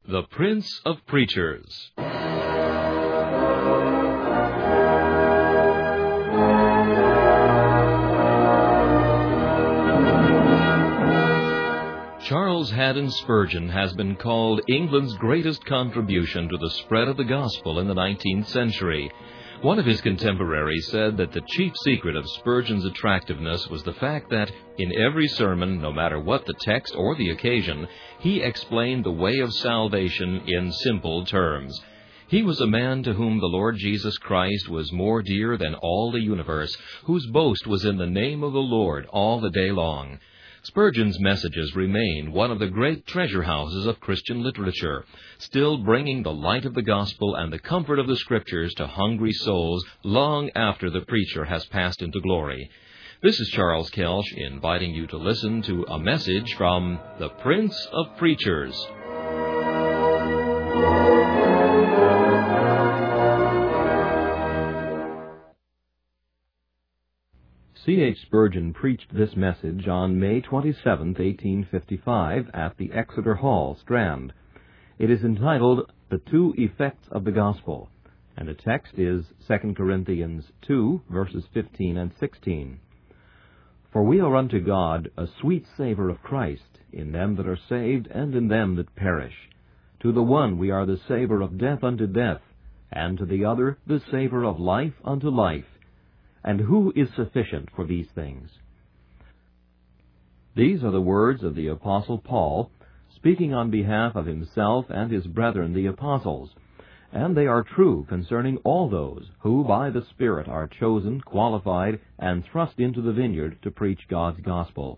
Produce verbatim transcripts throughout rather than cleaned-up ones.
The Prince of Preachers. Charles Haddon Spurgeon has been called England's greatest contribution to the spread of the gospel in the nineteenth century. One of his contemporaries said that the chief secret of Spurgeon's attractiveness was the fact that, in every sermon, no matter what the text or the occasion, he explained the way of salvation in simple terms. He was a man to whom the Lord Jesus Christ was more dear than all the universe, whose boast was in the name of the Lord all the day long. Spurgeon's messages remain one of the great treasure houses of Christian literature, still bringing the light of the gospel and the comfort of the Scriptures to hungry souls long after the preacher has passed into glory. This is Charles Kelsch inviting you to listen to a message from the Prince of Preachers. C H Spurgeon preached this message on May twenty-seventh, eighteen fifty-five, at the Exeter Hall, Strand. It is entitled, The Two Effects of the Gospel, and the text is Second Corinthians two, verses fifteen and sixteen. For we are unto God a sweet savour of Christ, in them that are saved and in them that perish. To the one we are the savour of death unto death, and to the other the savour of life unto life. And who is sufficient for these things? These are the words of the Apostle Paul, speaking on behalf of himself and his brethren the apostles, and they are true concerning all those who by the Spirit are chosen, qualified, and thrust into the vineyard to preach God's gospel.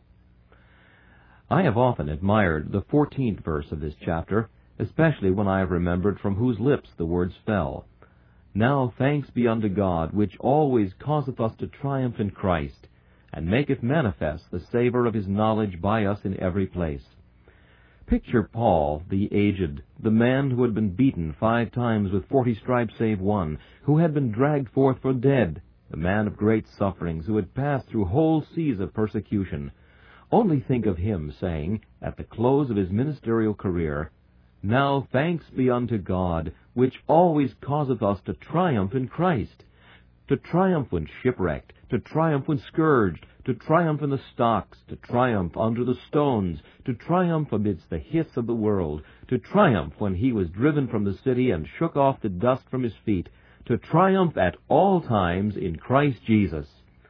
I have often admired the fourteenth verse of this chapter, especially when I have remembered from whose lips the words fell. Now thanks be unto God, which always causeth us to triumph in Christ, and maketh manifest the savour of his knowledge by us in every place. Picture Paul, the aged, the man who had been beaten five times with forty stripes save one, who had been dragged forth for dead, the man of great sufferings, who had passed through whole seas of persecution. Only think of him saying, at the close of his ministerial career, Now thanks be unto God, which always causeth us to triumph in Christ. To triumph when shipwrecked, to triumph when scourged, to triumph in the stocks, to triumph under the stones, to triumph amidst the hiss of the world, to triumph when he was driven from the city and shook off the dust from his feet, to triumph at all times in Christ Jesus.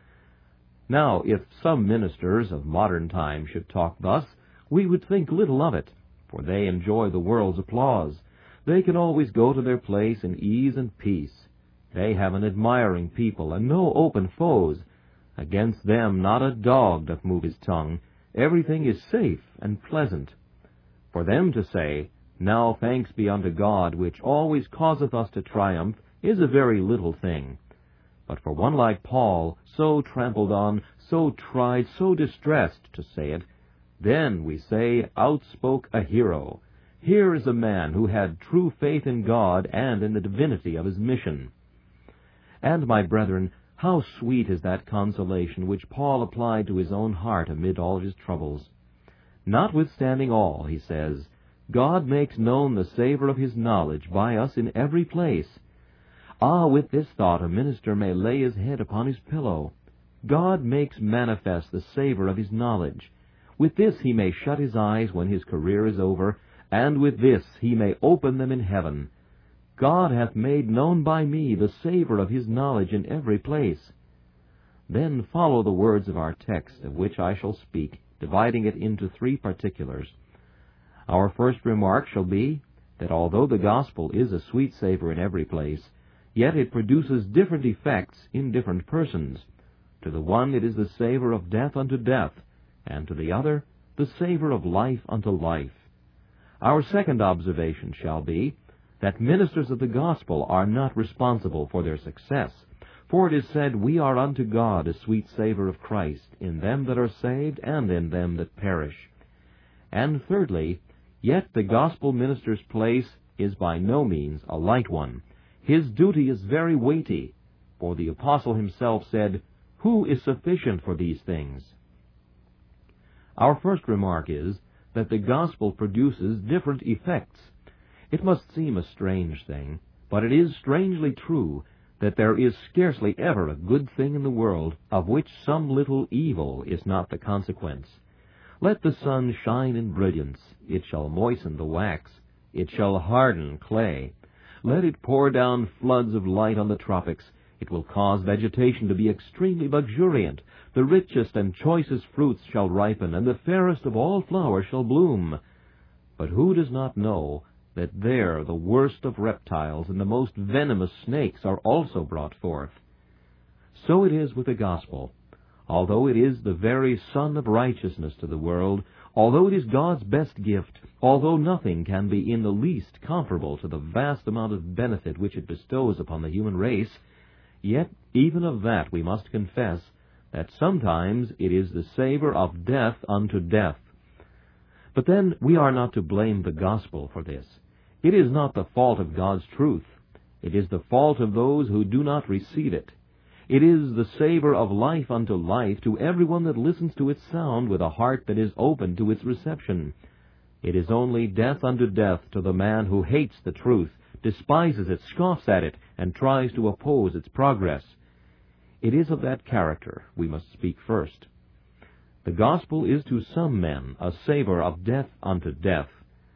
Now, if some ministers of modern times should talk thus, we would think little of it, for they enjoy the world's applause. They can always go to their place in ease and peace. They have an admiring people, and no open foes. Against them not a dog doth move his tongue. Everything is safe and pleasant. For them to say, Now thanks be unto God, which always causeth us to triumph, is a very little thing. But for one like Paul, so trampled on, so tried, so distressed, to say it, then, we say, outspoke a hero. Here is a man who had true faith in God and in the divinity of his mission. And, my brethren, how sweet is that consolation which Paul applied to his own heart amid all his troubles. Notwithstanding all, he says, God makes known the savour of his knowledge by us in every place. Ah, with this thought a minister may lay his head upon his pillow. God makes manifest the savour of his knowledge. With this he may shut his eyes when his career is over, and with this he may open them in heaven. God hath made known by me the savour of his knowledge in every place. Then follow the words of our text, of which I shall speak, dividing it into three particulars. Our first remark shall be that although the gospel is a sweet savour in every place, yet it produces different effects in different persons. To the one it is the savour of death unto death, and to the other the savour of life unto life. Our second observation shall be that ministers of the gospel are not responsible for their success, for it is said, We are unto God a sweet savour of Christ, in them that are saved and in them that perish. And thirdly, yet the gospel minister's place is by no means a light one. His duty is very weighty, for the apostle himself said, Who is sufficient for these things? Our first remark is that the gospel produces different effects. It must seem a strange thing, but it is strangely true, that there is scarcely ever a good thing in the world of which some little evil is not the consequence. Let the sun shine in brilliance, it shall moisten the wax, it shall harden clay. Let it pour down floods of light on the tropics, it will cause vegetation to be extremely luxuriant. The richest and choicest fruits shall ripen, and the fairest of all flowers shall bloom. But who does not know that there the worst of reptiles and the most venomous snakes are also brought forth? So it is with the gospel. Although it is the very sun of righteousness to the world, although it is God's best gift, although nothing can be in the least comparable to the vast amount of benefit which it bestows upon the human race, yet even of that we must confess that sometimes it is the savor of death unto death. But then we are not to blame the gospel for this. It is not the fault of God's truth. It is the fault of those who do not receive it. It is the savor of life unto life to everyone that listens to its sound with a heart that is open to its reception. It is only death unto death to the man who hates the truth, despises it, scoffs at it, and tries to oppose its progress. It is of that character we must speak first. The gospel is to some men a savor of death unto death.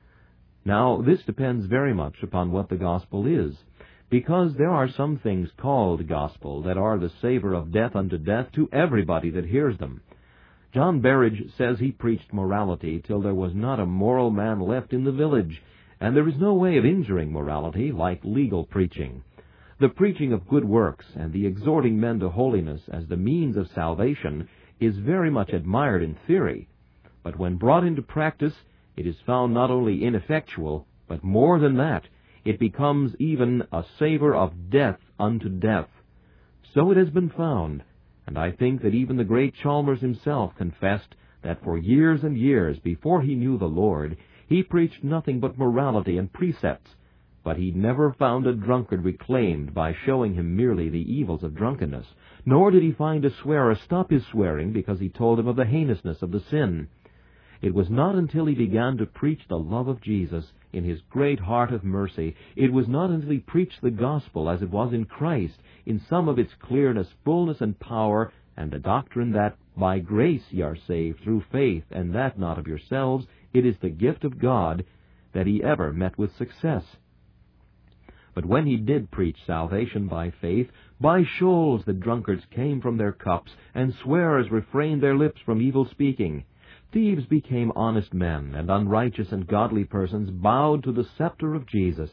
Now, this depends very much upon what the gospel is, because there are some things called gospel that are the savor of death unto death to everybody that hears them. John Berridge says he preached morality till there was not a moral man left in the village, and there is no way of injuring morality like legal preaching. The preaching of good works and the exhorting men to holiness as the means of salvation is very much admired in theory, but when brought into practice, it is found not only ineffectual, but more than that, it becomes even a savor of death unto death. So it has been found, and I think that even the great Chalmers himself confessed that for years and years before he knew the Lord, he preached nothing but morality and precepts, but he never found a drunkard reclaimed by showing him merely the evils of drunkenness, nor did he find a swearer stop his swearing because he told him of the heinousness of the sin. It was not until he began to preach the love of Jesus in his great heart of mercy, it was not until he preached the gospel as it was in Christ, in some of its clearness, fullness, and power, and the doctrine that by grace ye are saved through faith, and that not of yourselves, it is the gift of God, that he ever met with success. But when he did preach salvation by faith, by shoals the drunkards came from their cups, and swearers refrained their lips from evil speaking. Thieves became honest men, and unrighteous and godly persons bowed to the scepter of Jesus.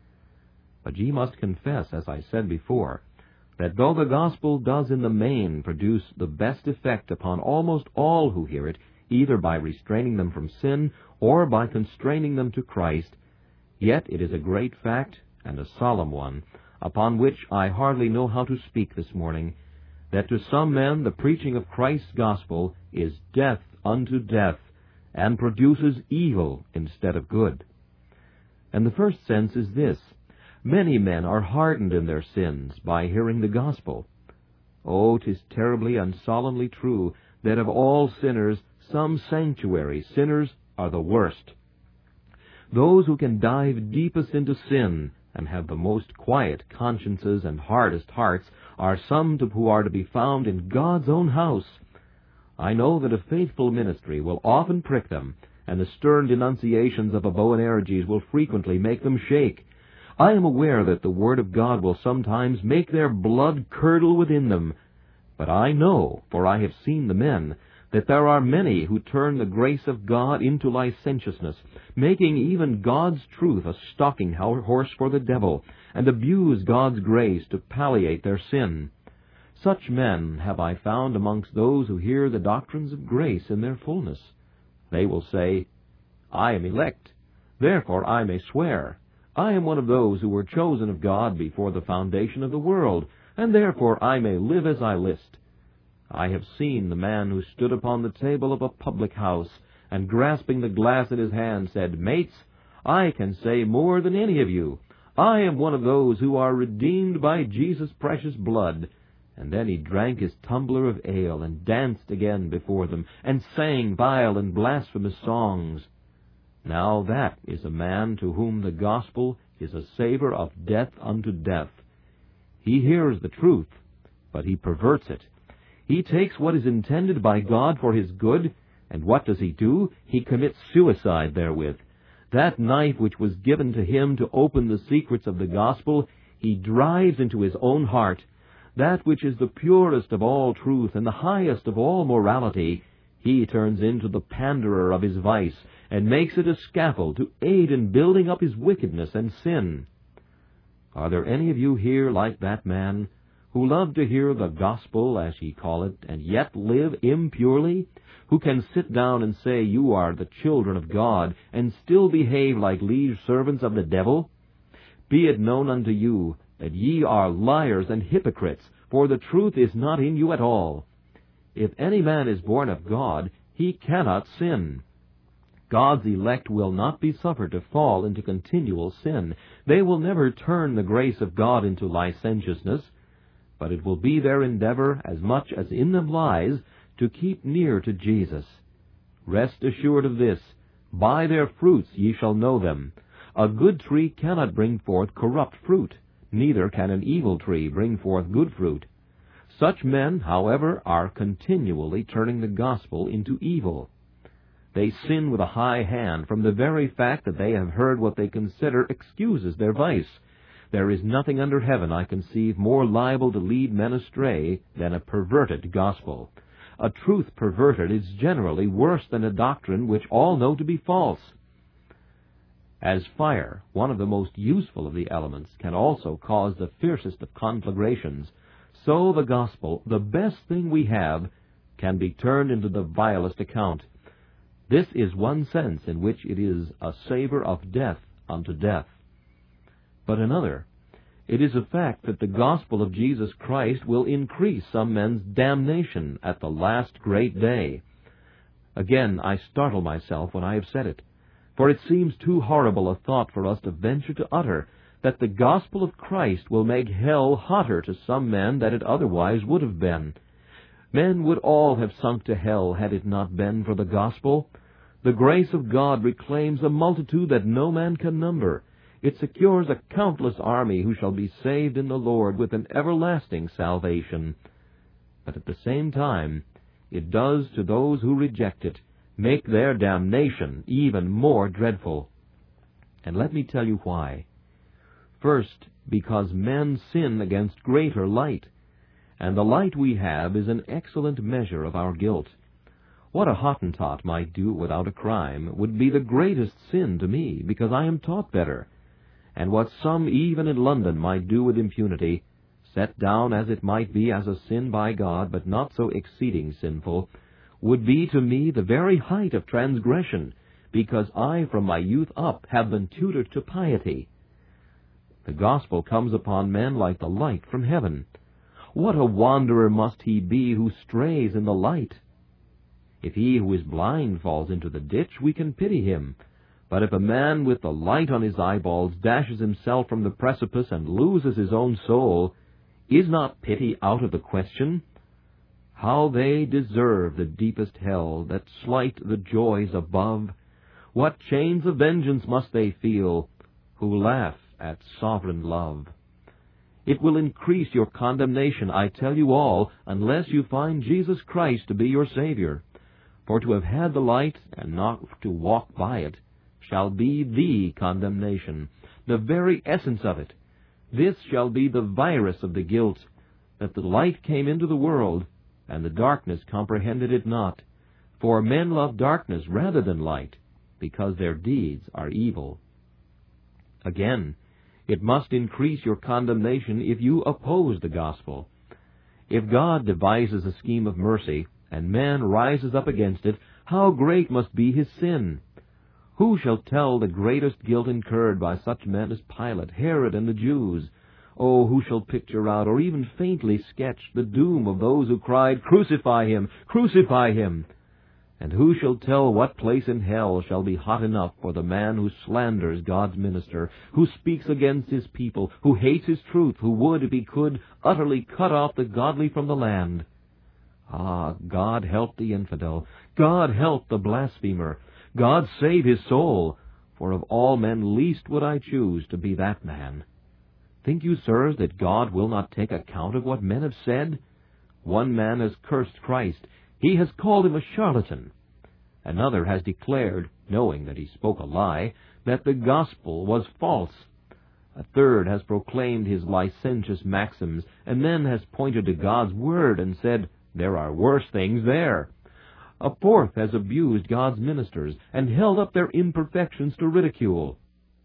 But ye must confess, as I said before, that though the gospel does in the main produce the best effect upon almost all who hear it, either by restraining them from sin or by constraining them to Christ, yet it is a great fact, and a solemn one, upon which I hardly know how to speak this morning, that to some men the preaching of Christ's gospel is death unto death, and produces evil instead of good. And the first sense is this: many men are hardened in their sins by hearing the gospel. Oh, 'tis terribly and solemnly true that of all sinners, some sanctuary sinners are the worst. Those who can dive deepest into sin and have the most quiet consciences and hardest hearts are some to, who are to be found in God's own house. I know that a faithful ministry will often prick them, and the stern denunciations of a Boanerges will frequently make them shake. I am aware that the Word of God will sometimes make their blood curdle within them. But I know, for I have seen the men, that there are many who turn the grace of God into licentiousness, making even God's truth a stalking horse for the devil, and abuse God's grace to palliate their sin. Such men have I found amongst those who hear the doctrines of grace in their fullness. They will say, I am elect, therefore I may swear. I am one of those who were chosen of God before the foundation of the world, and therefore I may live as I list. I have seen the man who stood upon the table of a public house, and grasping the glass in his hand said, Mates, I can say more than any of you. I am one of those who are redeemed by Jesus' precious blood. And then he drank his tumbler of ale, and danced again before them, and sang vile and blasphemous songs. Now that is a man to whom the gospel is a savor of death unto death. He hears the truth, but he perverts it. He takes what is intended by God for his good, and what does he do? He commits suicide therewith. That knife which was given to him to open the secrets of the gospel, he drives into his own heart. That which is the purest of all truth and the highest of all morality, he turns into the panderer of his vice, and makes it a scaffold to aid in building up his wickedness and sin. Are there any of you here like that man, who love to hear the gospel, as ye call it, and yet live impurely, who can sit down and say you are the children of God, and still behave like liege servants of the devil? Be it known unto you that ye are liars and hypocrites, for the truth is not in you at all. If any man is born of God, he cannot sin. God's elect will not be suffered to fall into continual sin. They will never turn the grace of God into licentiousness, but it will be their endeavor, as much as in them lies, to keep near to Jesus. Rest assured of this, by their fruits ye shall know them. A good tree cannot bring forth corrupt fruit, neither can an evil tree bring forth good fruit. Such men, however, are continually turning the gospel into evil. They sin with a high hand from the very fact that they have heard what they consider excuses their vice. There is nothing under heaven, I conceive, more liable to lead men astray than a perverted gospel. A truth perverted is generally worse than a doctrine which all know to be false. As fire, one of the most useful of the elements, can also cause the fiercest of conflagrations, so the gospel, the best thing we have, can be turned into the vilest account. This is one sense in which it is a savor of death unto death. But another, it is a fact that the gospel of Jesus Christ will increase some men's damnation at the last great day. Again, I startle myself when I have said it, for it seems too horrible a thought for us to venture to utter, that the gospel of Christ will make hell hotter to some men than it otherwise would have been. Men would all have sunk to hell had it not been for the gospel. The grace of God reclaims a multitude that no man can number. It secures a countless army who shall be saved in the Lord with an everlasting salvation. But at the same time, it does to those who reject it make their damnation even more dreadful. And let me tell you why. First, because men sin against greater light, and the light we have is an excellent measure of our guilt. What a Hottentot might do without a crime would be the greatest sin to me, because I am taught better. And what some even in London might do with impunity, set down as it might be as a sin by God, but not so exceeding sinful, would be to me the very height of transgression, because I from my youth up have been tutored to piety. The gospel comes upon men like the light from heaven. What a wanderer must he be who strays in the light! If he who is blind falls into the ditch, we can pity him. But if a man with the light on his eyeballs dashes himself from the precipice and loses his own soul, is not pity out of the question? How they deserve the deepest hell that slight the joys above! What chains of vengeance must they feel who laugh at sovereign love! It will increase your condemnation, I tell you all, unless you find Jesus Christ to be your Savior. For to have had the light and not to walk by it shall be the condemnation, the very essence of it. This shall be the virus of the guilt, that the light came into the world, and the darkness comprehended it not. For men love darkness rather than light, because their deeds are evil. Again, it must increase your condemnation if you oppose the gospel. If God devises a scheme of mercy, and man rises up against it, how great must be his sin! Who shall tell the greatest guilt incurred by such men as Pilate, Herod, and the Jews? Oh, who shall picture out, or even faintly sketch, the doom of those who cried, "Crucify him! Crucify him!" And who shall tell what place in hell shall be hot enough for the man who slanders God's minister, who speaks against his people, who hates his truth, who would, if he could, utterly cut off the godly from the land? Ah, God help the infidel! God help the blasphemer! God save his soul, for of all men least would I choose to be that man. Think you, sirs, that God will not take account of what men have said? One man has cursed Christ. He has called him a charlatan. Another has declared, knowing that he spoke a lie, that the gospel was false. A third has proclaimed his licentious maxims, and then has pointed to God's word and said, there are worse things there. A fourth has abused God's ministers, and held up their imperfections to ridicule.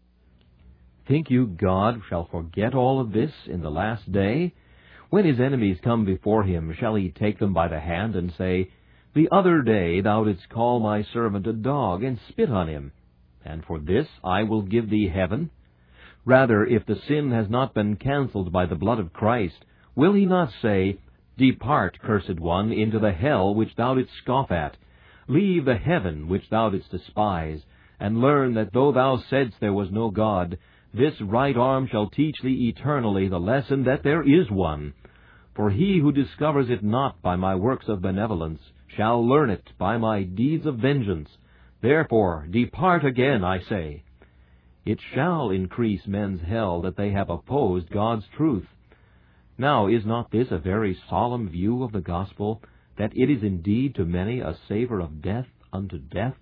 Think you God shall forget all of this in the last day? When his enemies come before him, shall he take them by the hand and say, the other day thou didst call my servant a dog, and spit on him, and for this I will give thee heaven? Rather, if the sin has not been cancelled by the blood of Christ, will he not say, depart, cursed one, into the hell which thou didst scoff at. Leave the heaven which thou didst despise, and learn that though thou saidst there was no God, this right arm shall teach thee eternally the lesson that there is one. For he who discovers it not by my works of benevolence shall learn it by my deeds of vengeance. Therefore depart again, I say. It shall increase men's hell that they have opposed God's truth. Now is not this a very solemn view of the gospel, that it is indeed to many a savour of death unto death?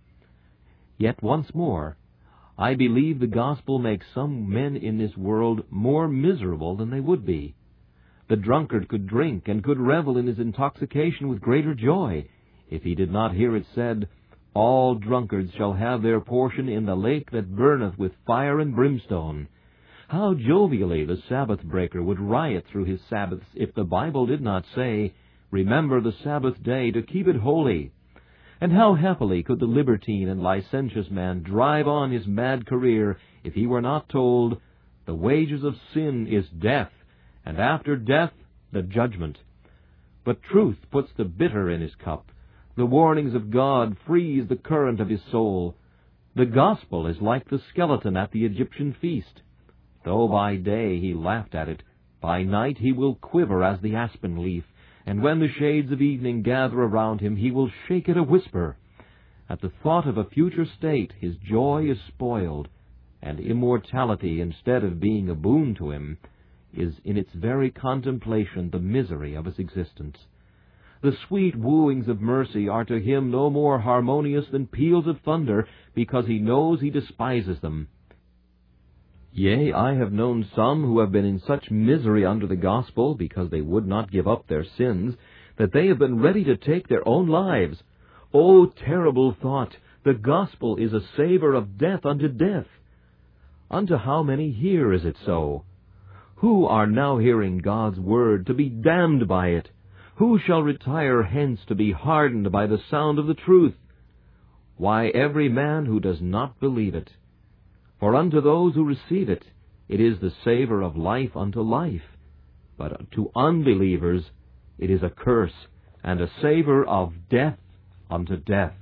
Yet once more, I believe the gospel makes some men in this world more miserable than they would be. The drunkard could drink and could revel in his intoxication with greater joy, if he did not hear it said, all drunkards shall have their portion in the lake that burneth with fire and brimstone. How jovially the Sabbath breaker would riot through his Sabbaths if the Bible did not say, remember the Sabbath day to keep it holy. And how happily could the libertine and licentious man drive on his mad career if he were not told, the wages of sin is death, and after death the judgment. But truth puts the bitter in his cup. The warnings of God freeze the current of his soul. The gospel is like the skeleton at the Egyptian feast. Though by day he laughed at it, by night he will quiver as the aspen leaf, and when the shades of evening gather around him, he will shake at a whisper. At the thought of a future state, his joy is spoiled, and immortality, instead of being a boon to him, is in its very contemplation the misery of his existence. The sweet wooings of mercy are to him no more harmonious than peals of thunder, because he knows he despises them. Yea, I have known some who have been in such misery under the gospel, because they would not give up their sins, that they have been ready to take their own lives. O terrible thought! The gospel is a savour of death unto death. Unto how many here is it so? Who are now hearing God's word to be damned by it? Who shall retire hence to be hardened by the sound of the truth? Why, every man who does not believe it. For unto those who receive it, it is the savour of life unto life. But to unbelievers it is a curse, and a savour of death unto death.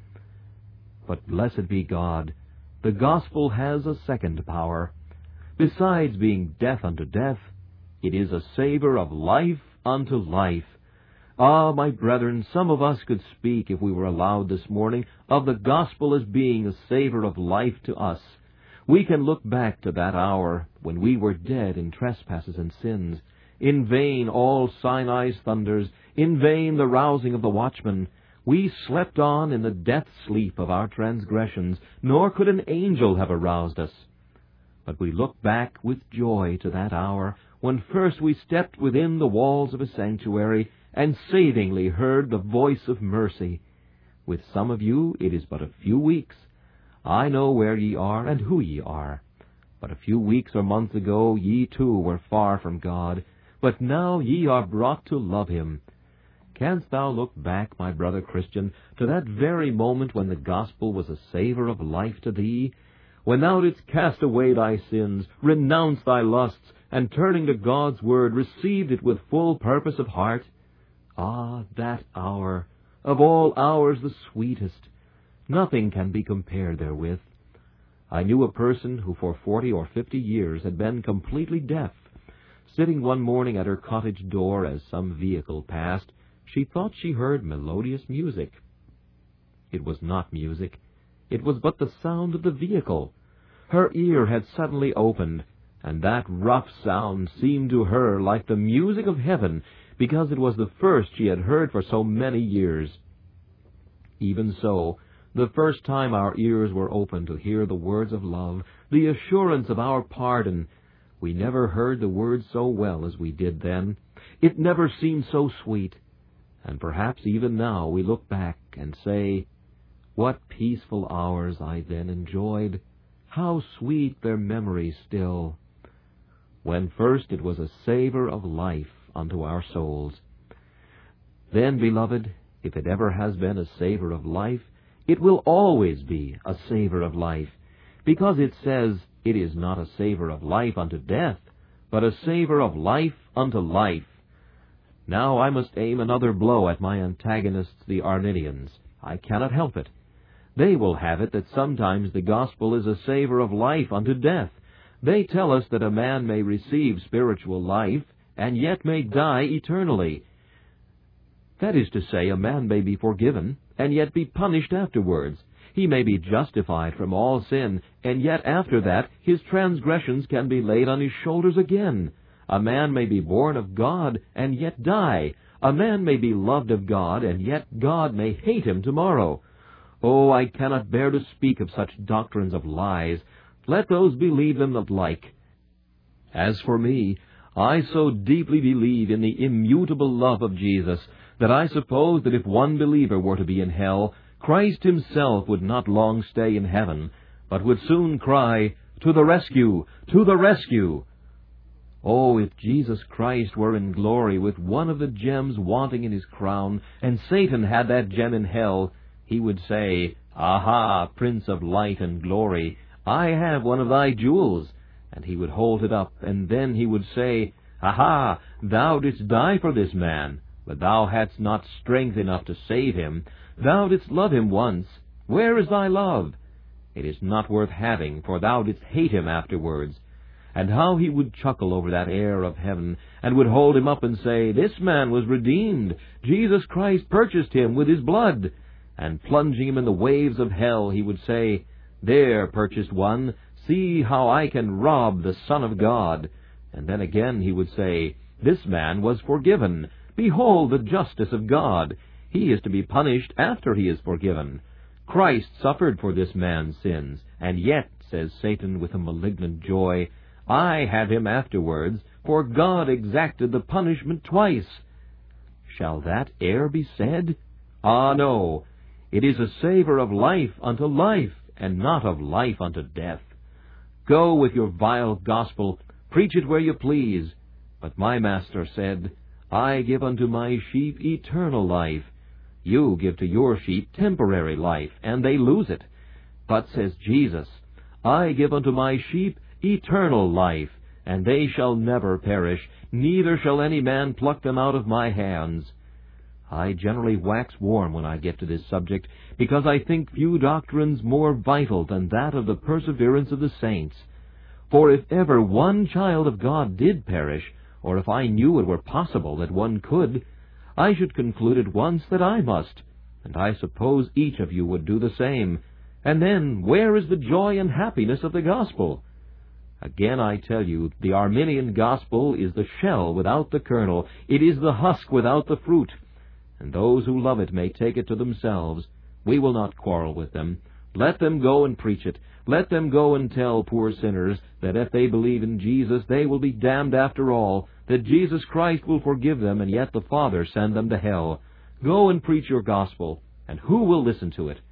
But blessed be God, the gospel has a second power. Besides being death unto death, it is a savour of life unto life. Ah, my brethren, some of us could speak, if we were allowed this morning, of the gospel as being a savour of life to us. We can look back to that hour when we were dead in trespasses and sins. In vain all Sinai's thunders, in vain the rousing of the watchman. We slept on in the death sleep of our transgressions, nor could an angel have aroused us. But we look back with joy to that hour when first we stepped within the walls of a sanctuary and savingly heard the voice of mercy. With some of you it is but a few weeks. I know where ye are and who ye are. But a few weeks or months ago ye too were far from God, but now ye are brought to love him. Canst thou look back, my brother Christian, to that very moment when the gospel was a savour of life to thee, when thou didst cast away thy sins, renounce thy lusts, and turning to God's word, received it with full purpose of heart? Ah, that hour, of all hours the sweetest! Nothing can be compared therewith. I knew a person who for forty or fifty years had been completely deaf. Sitting one morning at her cottage door as some vehicle passed, she thought she heard melodious music. It was not music. it was but the sound of the vehicle. Her ear had suddenly opened, and that rough sound seemed to her like the music of heaven, because it was the first she had heard for so many years. Even so, the first time our ears were opened to hear the words of love, the assurance of our pardon, we never heard the words so well as we did then. It never seemed so sweet. And perhaps even now we look back and say, what peaceful hours I then enjoyed! How sweet their memory still! When first it was a savor of life unto our souls. Then, beloved, if it ever has been a savor of life, it will always be a savor of life, because it says it is not a savor of life unto death, but a savor of life unto life. Now I must aim another blow at my antagonists, the Arminians. I cannot help it. They will have it that sometimes the gospel is a savor of life unto death. They tell us that a man may receive spiritual life, and yet may die eternally. That is to say, a man may be forgiven, and yet be punished afterwards. He may be justified from all sin, and yet after that his transgressions can be laid on his shoulders again. A man may be born of God, and yet die. A man may be loved of God, and yet God may hate him tomorrow. Oh, I cannot bear to speak of such doctrines of lies. Let those believe them that like. As for me, I so deeply believe in the immutable love of Jesus that I suppose that if one believer were to be in hell, Christ himself would not long stay in heaven, but would soon cry, "To the rescue! To the rescue!" Oh, if Jesus Christ were in glory with one of the gems wanting in his crown, and Satan had that gem in hell, he would say, "Aha, Prince of light and glory, I have one of thy jewels." And he would hold it up, and then he would say, "Aha, thou didst die for this man, but thou hadst not strength enough to save him. Thou didst love him once. Where is thy love? It is not worth having, for thou didst hate him afterwards." And how he would chuckle over that heir of heaven, and would hold him up and say, "This man was redeemed. Jesus Christ purchased him with his blood." And plunging him in the waves of hell, he would say, "There, purchased one, see how I can rob the Son of God." And then again he would say, "This man was forgiven. Behold the justice of God. He is to be punished after he is forgiven. Christ suffered for this man's sins, and yet, says Satan with a malignant joy, I have him afterwards, for God exacted the punishment twice." Shall that e'er be said? Ah, no. It is a savor of life unto life, and not of life unto death. Go with your vile gospel, preach it where you please. But my Master said, "I give unto my sheep eternal life." You give to your sheep temporary life, and they lose it. But, says Jesus, "I give unto my sheep eternal life, and they shall never perish, neither shall any man pluck them out of my hands." I generally wax warm when I get to this subject, because I think few doctrines more vital than that of the perseverance of the saints. For if ever one child of God did perish, or if I knew it were possible that one could, I should conclude at once that I must, and I suppose each of you would do the same. And then, where is the joy and happiness of the gospel? Again I tell you, the Arminian gospel is the shell without the kernel. It is the husk without the fruit. And those who love it may take it to themselves. We will not quarrel with them. Let them go and preach it. Let them go and tell poor sinners that if they believe in Jesus, they will be damned after all, that Jesus Christ will forgive them, and yet the Father send them to hell. Go and preach your gospel, and who will listen to it?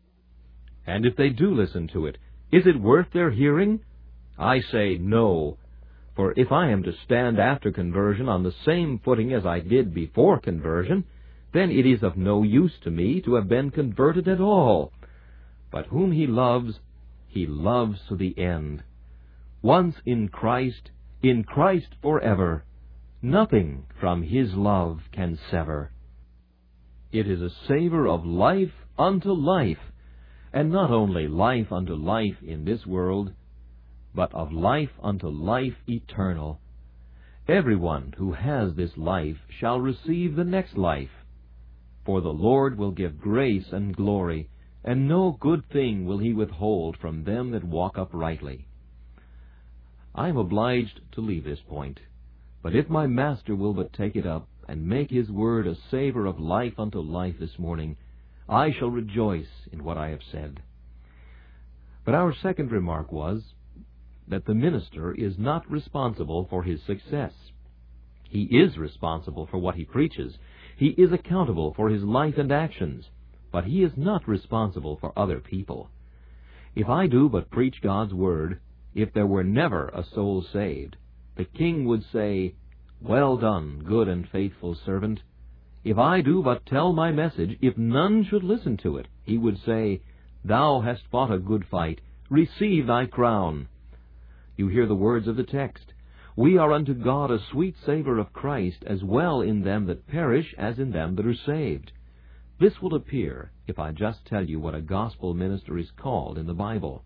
And if they do listen to it, is it worth their hearing? I say no. For if I am to stand after conversion on the same footing as I did before conversion, then it is of no use to me to have been converted at all. But whom he loves, he loves to the end. Once in Christ, in Christ forever, nothing from his love can sever. It is a savor of life unto life, and not only life unto life in this world, but of life unto life eternal. Everyone who has this life shall receive the next life. For the Lord will give grace and glory and no good thing will he withhold from them that walk uprightly. I am obliged to leave this point, but if my Master will but take it up, and make his word a savor of life unto life this morning, I shall rejoice in what I have said. But our second remark was that the minister is not responsible for his success. He is responsible for what he preaches. He is accountable for his life and actions, but he is not responsible for other people. If I do but preach God's word, if there were never a soul saved, the king would say, "Well done, good and faithful servant." If I do but tell my message, if none should listen to it, he would say, "Thou hast fought a good fight, receive thy crown." You hear the words of the text. We are unto God a sweet savour of Christ, as well in them that perish as in them that are saved. This will appear if I just tell you what a gospel minister is called in the Bible.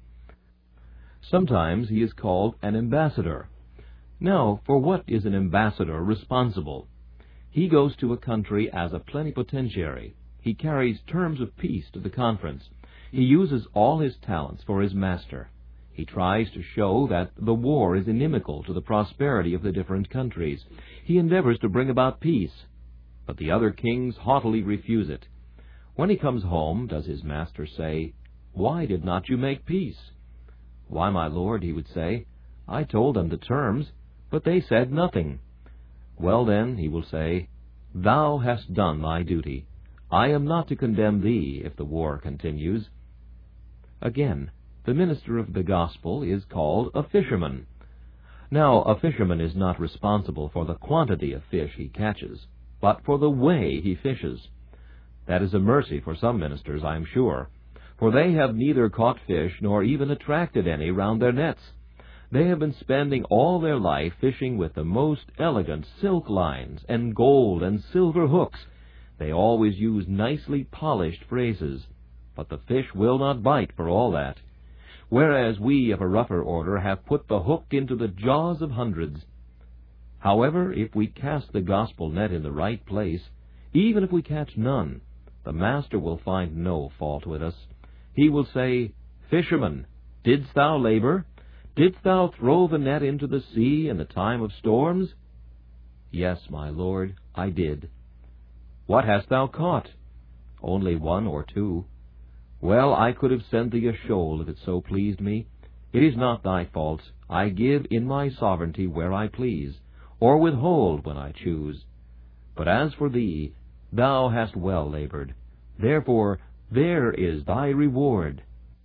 Sometimes he is called an ambassador. Now, for what is an ambassador responsible? He goes to a country as a plenipotentiary. He carries terms of peace to the conference. He uses all his talents for his master. He tries to show that the war is inimical to the prosperity of the different countries. He endeavors to bring about peace. But the other kings haughtily refuse it. When he comes home, does his master say, "Why did not you make peace?" "Why, my lord," he would say, "I told them the terms, but they said nothing." "Well then," he will say, "thou hast done thy duty. I am not to condemn thee if the war continues." Again, the minister of the gospel is called a fisherman. Now, a fisherman is not responsible for the quantity of fish he catches, but for the way he fishes. That is a mercy for some ministers, I am sure, for they have neither caught fish nor even attracted any round their nets. They have been spending all their life fishing with the most elegant silk lines and gold and silver hooks. They always use nicely polished phrases, but the fish will not bite for all that. Whereas we of a rougher order have put the hook into the jaws of hundreds. However, if we cast the gospel net in the right place, even if we catch none, the Master will find no fault with us. He will say, "Fisherman, didst thou labor? Didst thou throw the net into the sea in the time of storms?" "Yes, my Lord, I did." "What hast thou caught?" "Only one or two." "Well, I could have sent thee a shoal if it so pleased me. It is not thy fault. I give in my sovereignty where I please, or withhold when I choose. But as for thee, thou hast well labored. Therefore, there is thy reward."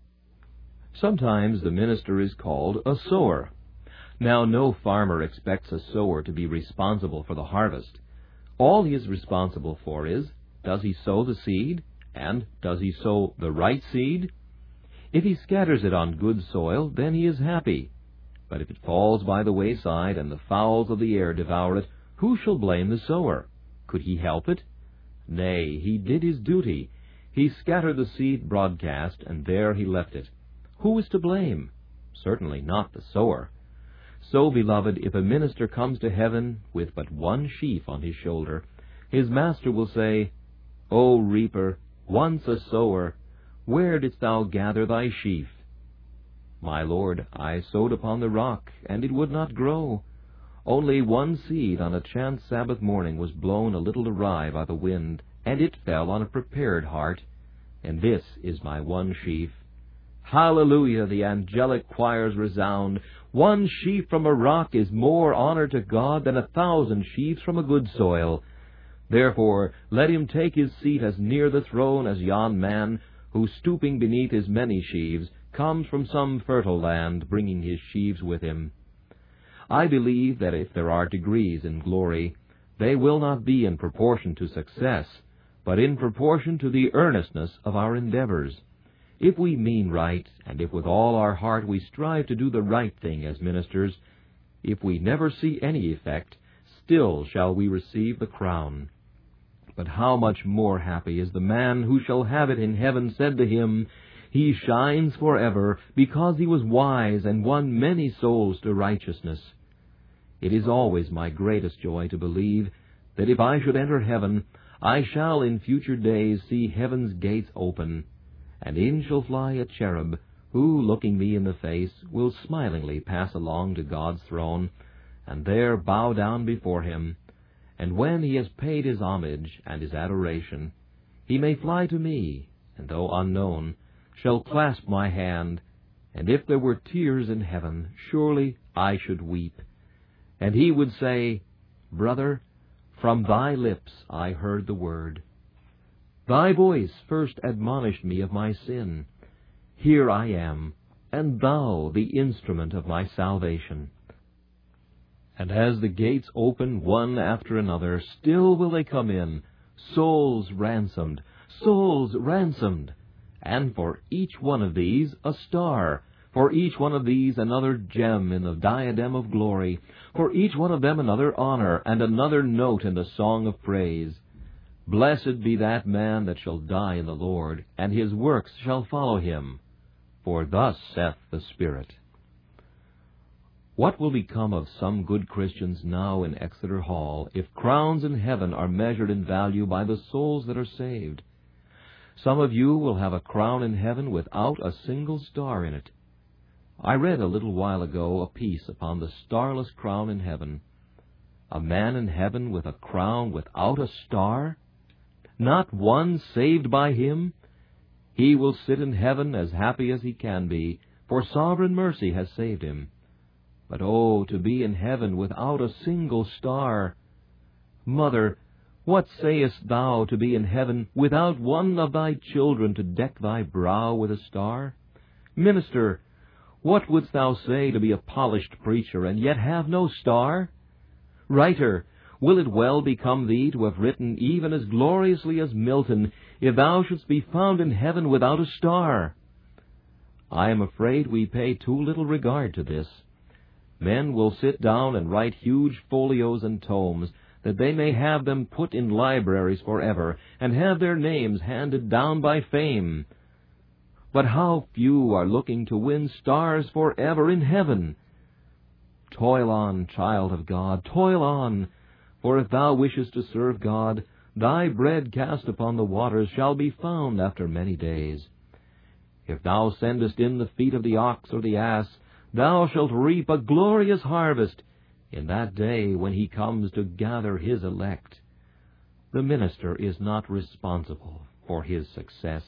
Sometimes the minister is called a sower. Now, no farmer expects a sower to be responsible for the harvest. All he is responsible for is, does he sow the seed, and does he sow the right seed? If he scatters it on good soil, then he is happy. But if it falls by the wayside, and the fowls of the air devour it, who shall blame the sower? Could he help it? Nay, he did his duty. He scattered the seed broadcast, and there he left it. Who is to blame? Certainly not the sower. So, beloved, if a minister comes to heaven with but one sheaf on his shoulder, his master will say, "O reaper, once a sower, where didst thou gather thy sheaf?" "My Lord, I sowed upon the rock, and it would not grow. Only one seed on a chance Sabbath morning was blown a little awry by the wind, and it fell on a prepared heart, and this is my one sheaf." Hallelujah! The angelic choirs resound. One sheaf from a rock is more honor to God than a thousand sheaves from a good soil. Therefore, let him take his seat as near the throne as yon man, who, stooping beneath his many sheaves, comes from some fertile land, bringing his sheaves with him. I believe that if there are degrees in glory, they will not be in proportion to success, but in proportion to the earnestness of our endeavors. If we mean right, and if with all our heart we strive to do the right thing as ministers, if we never see any effect, still shall we receive the crown. But how much more happy is the man who shall have it in heaven said to him, "He shines forever, because he was wise and won many souls to righteousness." It is always my greatest joy to believe that if I should enter heaven, I shall in future days see heaven's gates open, and in shall fly a cherub, who, looking me in the face, will smilingly pass along to God's throne, and there bow down before him. And when he has paid his homage and his adoration, he may fly to me, and though unknown, shall clasp my hand, and if there were tears in heaven, surely I should weep. And he would say, Brother, from thy lips I heard the word. Thy voice first admonished me of my sin. Here I am, and thou the instrument of my salvation. And as the gates open one after another, still will they come in, souls ransomed, souls ransomed. And for each one of these a star, for each one of these another gem in the diadem of glory, for each one of them another honor, and another note in the song of praise. Blessed be that man that shall die in the Lord, and his works shall follow him. For thus saith the Spirit. What will become of some good Christians now in Exeter Hall, if crowns in heaven are measured in value by the souls that are saved? Some of you will have a crown in heaven without a single star in it. I read a little while ago a piece upon the starless crown in heaven. A man in heaven with a crown without a star? Not one saved by him? He will sit in heaven as happy as he can be, for sovereign mercy has saved him. But oh, to be in heaven without a single star! Mother, what sayest thou to be in heaven without one of thy children to deck thy brow with a star? Minister, what wouldst thou say to be a polished preacher, and yet have no star? Writer, will it well become thee to have written even as gloriously as Milton, if thou shouldst be found in heaven without a star? I am afraid we pay too little regard to this. Men will sit down and write huge folios and tomes, that they may have them put in libraries forever, and have their names handed down by fame. But how few are looking to win stars forever in heaven! Toil on, child of God, toil on, for if thou wishest to serve God, thy bread cast upon the waters shall be found after many days. If thou sendest in the feet of the ox or the ass, thou shalt reap a glorious harvest in that day when he comes to gather his elect. The minister is not responsible for his success.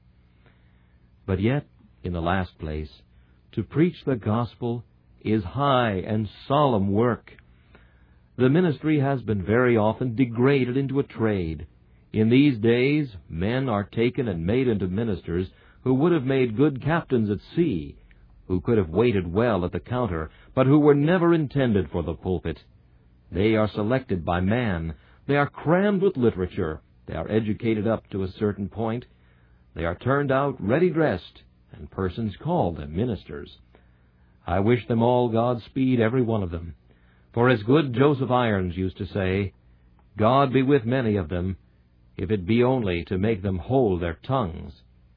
But yet, in the last place, to preach the gospel is high and solemn work. The ministry has been very often degraded into a trade. In these days, men are taken and made into ministers who would have made good captains at sea, who could have waited well at the counter, but who were never intended for the pulpit. They are selected by man. They are crammed with literature. They are educated up to a certain point. They are turned out ready-dressed, and persons call them ministers. I wish them all Godspeed, every one of them. For as good Joseph Irons used to say, God be with many of them, if it be only to make them hold their tongues.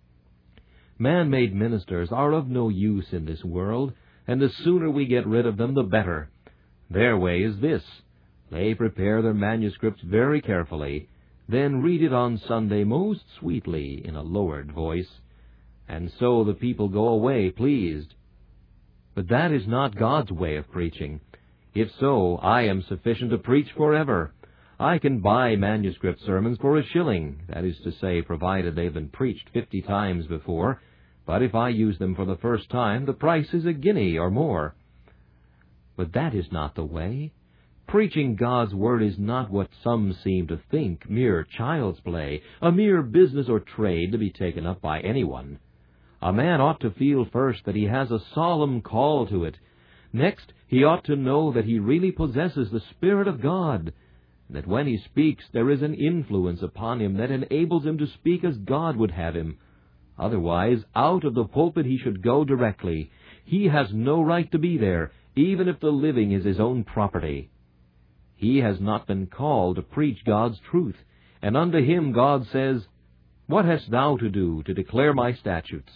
Man-made ministers are of no use in this world, and the sooner we get rid of them, the better. Their way is this. They prepare their manuscripts very carefully, then read it on Sunday most sweetly in a lowered voice, and so the people go away pleased. But that is not God's way of preaching. If so, I am sufficient to preach forever. I can buy manuscript sermons for a shilling, that is to say, provided they've been preached fifty times before, but if I use them for the first time, the price is a guinea or more. But that is not the way. Preaching God's Word is not what some seem to think, mere child's play, a mere business or trade to be taken up by anyone. A man ought to feel first that he has a solemn call to it. Next, he ought to know that he really possesses the Spirit of God, and that when he speaks there is an influence upon him that enables him to speak as God would have him. Otherwise, out of the pulpit he should go directly. He has no right to be there, even if the living is his own property. He has not been called to preach God's truth, and unto him God says, What hast thou to do to declare my statutes?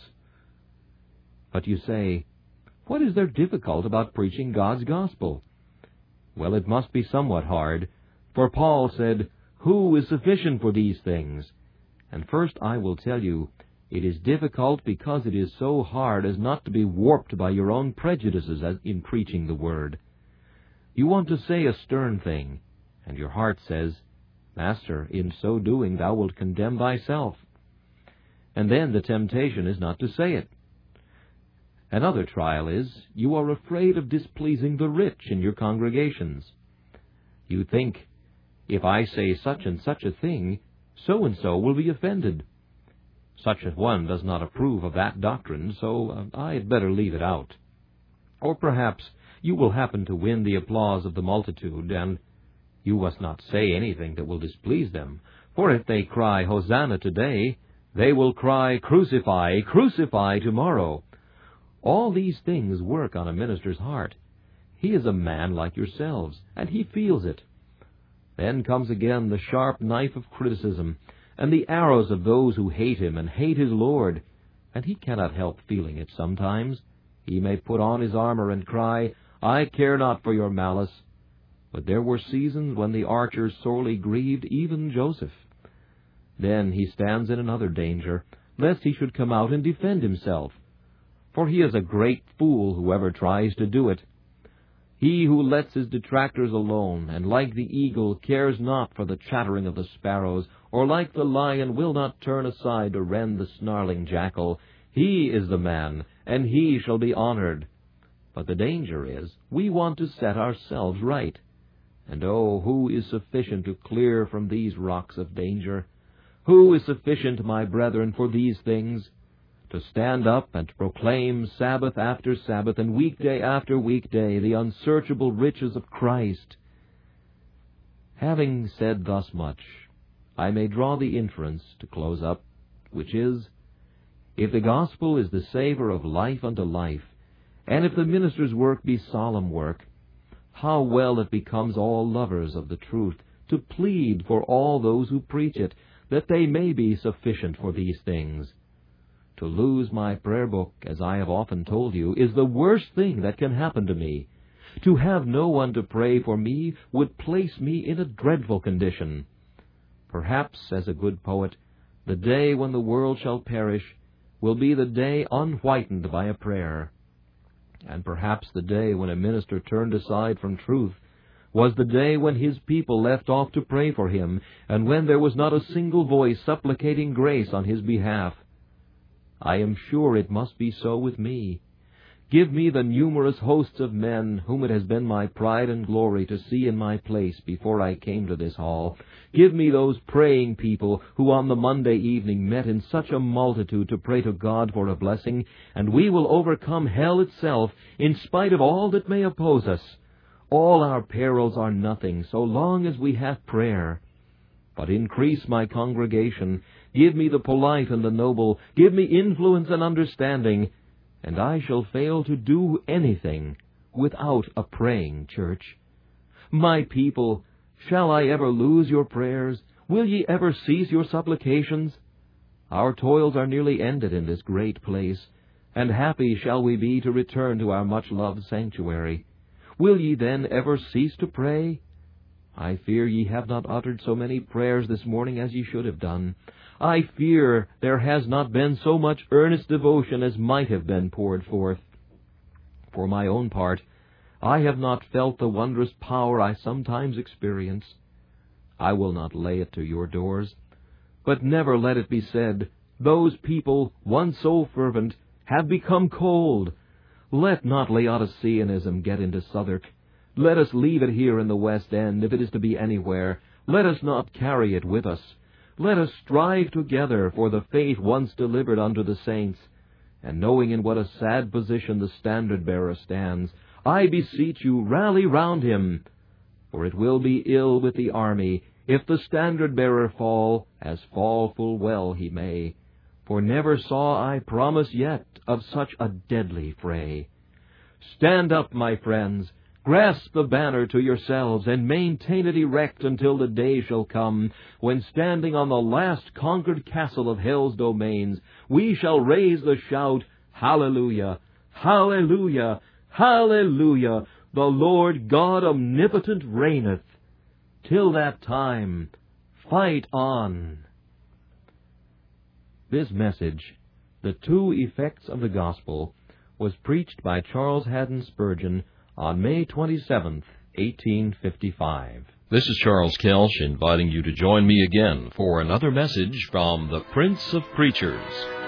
But you say, What is there difficult about preaching God's gospel? Well, it must be somewhat hard, for Paul said, Who is sufficient for these things? And first I will tell you, It is difficult because it is so hard as not to be warped by your own prejudices as in preaching the Word. You want to say a stern thing, and your heart says, Master, in so doing thou wilt condemn thyself. And then the temptation is not to say it. Another trial is, you are afraid of displeasing the rich in your congregations. You think, if I say such and such a thing, so-and-so will be offended. Such a one does not approve of that doctrine, so uh, I had better leave it out. Or perhaps you will happen to win the applause of the multitude, and you must not say anything that will displease them. For if they cry, Hosanna today, they will cry, Crucify, crucify tomorrow. All these things work on a minister's heart. He is a man like yourselves, and he feels it. Then comes again the sharp knife of criticism, and the arrows of those who hate him and hate his Lord, and he cannot help feeling it sometimes. He may put on his armor and cry, I care not for your malice. But there were seasons when the archers sorely grieved even Joseph. Then he stands in another danger, lest he should come out and defend himself. For he is a great fool whoever tries to do it. He who lets his detractors alone, and like the eagle cares not for the chattering of the sparrows, or like the lion will not turn aside to rend the snarling jackal, he is the man, and he shall be honored. But the danger is, we want to set ourselves right. And oh, who is sufficient to clear from these rocks of danger? Who is sufficient, my brethren, for these things? To stand up and to proclaim Sabbath after Sabbath and weekday after weekday the unsearchable riches of Christ. Having said thus much, I may draw the inference to close up, which is, if the gospel is the savor of life unto life, and if the minister's work be solemn work, how well it becomes all lovers of the truth to plead for all those who preach it, that they may be sufficient for these things. To lose my prayer book, as I have often told you, is the worst thing that can happen to me. To have no one to pray for me would place me in a dreadful condition. Perhaps, as a good poet, the day when the world shall perish will be the day unwhitened by a prayer. And perhaps the day when a minister turned aside from truth was the day when his people left off to pray for him, and when there was not a single voice supplicating grace on his behalf. I am sure it must be so with me. Give me the numerous hosts of men whom it has been my pride and glory to see in my place before I came to this hall. Give me those praying people who on the Monday evening met in such a multitude to pray to God for a blessing, and we will overcome hell itself in spite of all that may oppose us. All our perils are nothing so long as we have prayer. But increase my congregation, give me the polite and the noble, give me influence and understanding, and I shall fail to do anything without a praying church. My people, shall I ever lose your prayers? Will ye ever cease your supplications? Our toils are nearly ended in this great place, and happy shall we be to return to our much-loved sanctuary. Will ye then ever cease to pray? I fear ye have not uttered so many prayers this morning as ye should have done. I fear there has not been so much earnest devotion as might have been poured forth. For my own part, I have not felt the wondrous power I sometimes experience. I will not lay it to your doors, but never let it be said, those people, once so fervent, have become cold. Let not Laodiceanism get into Southwark. Let us leave it here in the West End, if it is to be anywhere. Let us not carry it with us. Let us strive together for the faith once delivered unto the saints. And knowing in what a sad position the standard-bearer stands, I beseech you, rally round him. For it will be ill with the army, if the standard-bearer fall, as fall full well he may. For never saw I promise yet of such a deadly fray. Stand up, my friends, grasp the banner to yourselves, and maintain it erect until the day shall come, when standing on the last conquered castle of hell's domains, we shall raise the shout, Hallelujah! Hallelujah! Hallelujah! The Lord God omnipotent reigneth. Till that time, fight on. This message The Two Effects of the Gospel was preached by Charles Haddon Spurgeon on May twenty-seventh, eighteen fifty-five. This is Charles Kelch inviting you to join me again for another message from the Prince of Preachers.